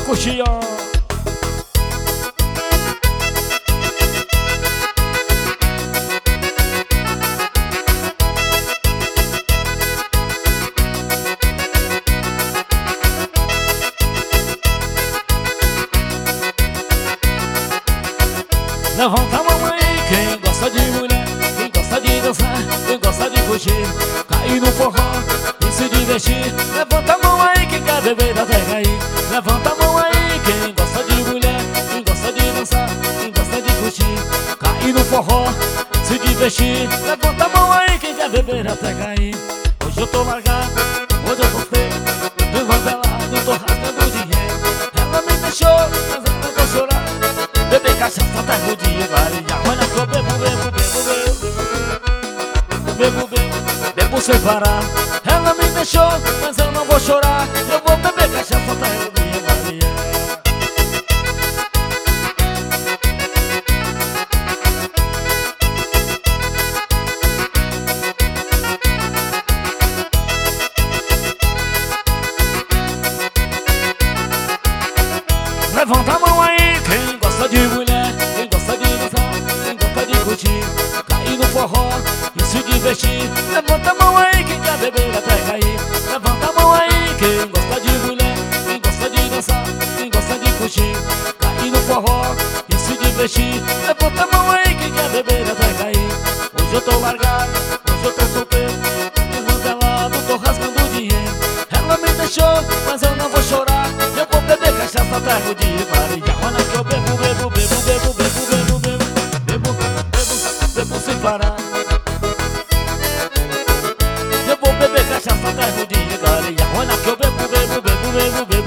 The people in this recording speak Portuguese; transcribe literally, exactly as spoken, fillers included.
pra curtir, ó. Levanta a mão aí, quem gosta de mulher, quem gosta de dançar, quem gosta de fugir, cair no forró e se divertir. Levanta a mão aí, quem quer beber até cair. Levanta a mão aí, quem gosta de mulher, quem gosta de dançar, quem gosta de curtir, cair no forró, se divertir. Levanta a mão aí, quem quer beber até cair. Hoje eu tô largado, hoje eu tô feio, desmantelado, tô rasgando dinheiro. Ela me deixou, mas eu não vou chorar. Beber cachaça até o dia clarear. Olha que eu bebo, bebo, bebo, bebo, bebo, bebo, bebo sem parar. Ela me deixou, mas eu não vou chorar. Eu vou beber cachaça até o dia clarear. Levanta a mão aí, quem gosta de mulher, quem gosta de dançar, quem gosta de curtir, cair no forró e se divertir. Levanta a mão aí, quem quer beber até cair. Levanta a mão aí, quem gosta de mulher, quem gosta de dançar, quem gosta de curtir, cair no forró e se divertir. Levanta a mão aí, quem quer beber até cair. Hoje eu tô largado, hoje eu tô solteiro, desmantelado, tô rasgando dinheiro. Ela me deixou, mas eu não vou chorar. Eu vou beber cachaça até o dia clarear. Olha que eu bebo, bebo, bebo, bebo, bebo, bebo, bebo, bebo, bebo, bebo sem parar. Eu vou beber cachaça até o dia clarear. Olha que eu bebo, bebo, bebo, bebo, bebo.